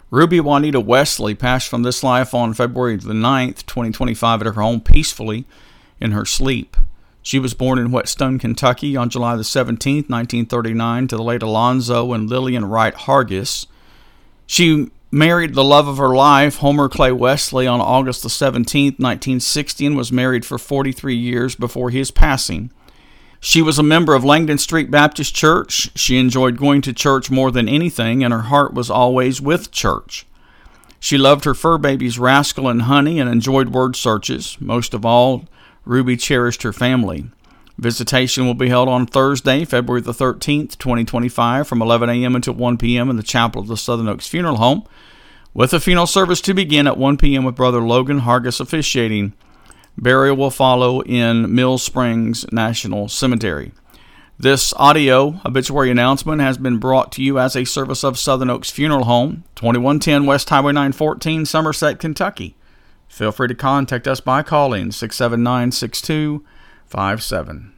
Ruby Juanita Wesley passed from this life on February the 9th, 2025 at her home peacefully in her sleep. She was born in Whetstone, Kentucky on July the 17th, 1939 to the late Alonzo and Lillian Wright Hargis. She married the love of her life, Homer Clay Wesley, on August the 17th, 1960 and was married for 43 years before his passing. She was a member of Langdon Street Baptist Church. She enjoyed going to church more than anything, and her heart was always with church. She loved her fur babies Rascal and Honey and enjoyed word searches. Most of all, Ruby cherished her family. Visitation will be held on Thursday, February the 13th, 2025, from 11 a.m. until 1 p.m. in the chapel of the Southern Oaks Funeral Home, with a funeral service to begin at 1 p.m. with Brother Logan Hargis officiating. Burial will follow in Mill Springs National Cemetery. This audio obituary announcement has been brought to you as a service of Southern Oaks Funeral Home, 2110 West Highway 914, Somerset, Kentucky. Feel free to contact us by calling 679-6257.